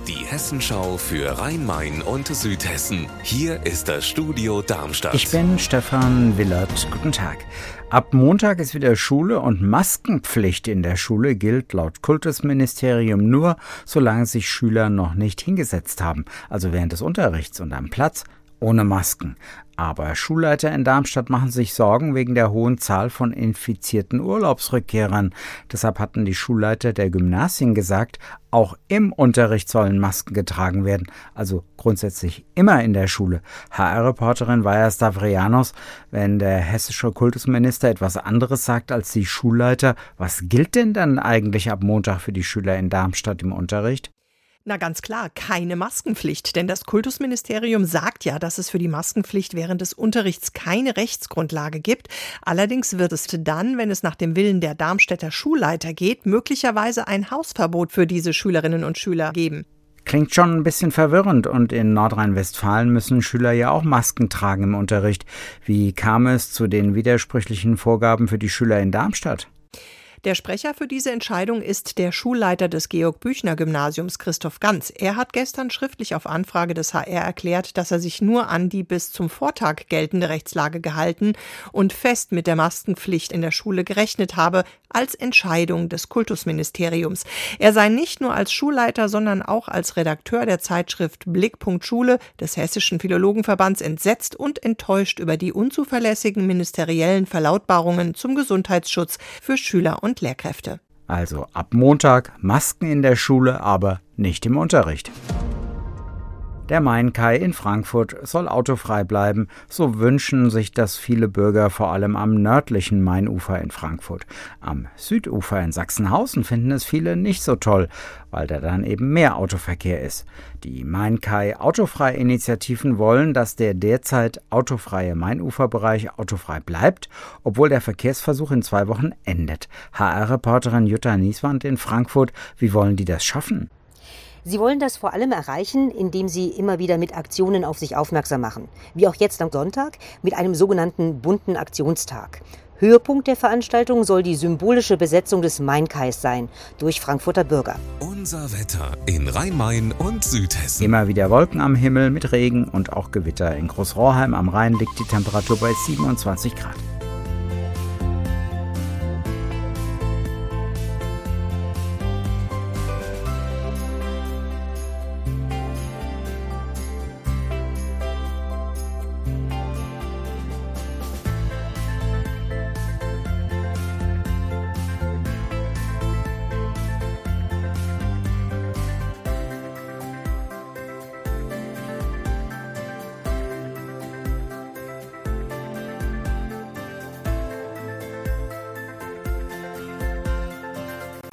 Die Hessenschau für Rhein-Main und Südhessen. Hier ist das Studio Darmstadt. Ich bin Stefan Willert. Guten Tag. Ab Montag ist wieder Schule und Maskenpflicht in der Schule gilt laut Kultusministerium nur, solange sich Schüler noch nicht hingesetzt haben, also während des Unterrichts und am Platz ohne Masken. Aber Schulleiter in Darmstadt machen sich Sorgen wegen der hohen Zahl von infizierten Urlaubsrückkehrern. Deshalb hatten die Schulleiter der Gymnasien gesagt, auch im Unterricht sollen Masken getragen werden, also grundsätzlich immer in der Schule. HR-Reporterin Vaja Stavrianos, wenn der hessische Kultusminister etwas anderes sagt als die Schulleiter, was gilt denn dann eigentlich ab Montag für die Schüler in Darmstadt im Unterricht? Na ganz klar, keine Maskenpflicht, denn das Kultusministerium sagt ja, dass es für die Maskenpflicht während des Unterrichts keine Rechtsgrundlage gibt. Allerdings wird es dann, wenn es nach dem Willen der Darmstädter Schulleiter geht, möglicherweise ein Hausverbot für diese Schülerinnen und Schüler geben. Klingt schon ein bisschen verwirrend und in Nordrhein-Westfalen müssen Schüler ja auch Masken tragen im Unterricht. Wie kam es zu den widersprüchlichen Vorgaben für die Schüler in Darmstadt? Der Sprecher für diese Entscheidung ist der Schulleiter des Georg-Büchner-Gymnasiums, Christoph Ganz. Er hat gestern schriftlich auf Anfrage des HR erklärt, dass er sich nur an die bis zum Vortag geltende Rechtslage gehalten und fest mit der Maskenpflicht in der Schule gerechnet habe, als Entscheidung des Kultusministeriums. Er sei nicht nur als Schulleiter, sondern auch als Redakteur der Zeitschrift Blickpunkt Schule des Hessischen Philologenverbands entsetzt und enttäuscht über die unzuverlässigen ministeriellen Verlautbarungen zum Gesundheitsschutz für Schüler und Lehrkräfte. Also ab Montag Masken in der Schule, aber nicht im Unterricht. Der Main-Kai in Frankfurt soll autofrei bleiben, so wünschen sich das viele Bürger vor allem am nördlichen Mainufer in Frankfurt. Am Südufer in Sachsenhausen finden es viele nicht so toll, weil da dann eben mehr Autoverkehr ist. Die Main-Kai Autofrei-Initiativen wollen, dass der derzeit autofreie Mainuferbereich autofrei bleibt, obwohl der Verkehrsversuch in 2 Wochen endet. HR-Reporterin Jutta Nieswand in Frankfurt, wie wollen die das schaffen? Sie wollen das vor allem erreichen, indem sie immer wieder mit Aktionen auf sich aufmerksam machen. Wie auch jetzt am Sonntag mit einem sogenannten bunten Aktionstag. Höhepunkt der Veranstaltung soll die symbolische Besetzung des Main-Kais sein durch Frankfurter Bürger. Unser Wetter in Rhein-Main und Südhessen. Immer wieder Wolken am Himmel mit Regen und auch Gewitter. In Großrohrheim am Rhein liegt die Temperatur bei 27 Grad.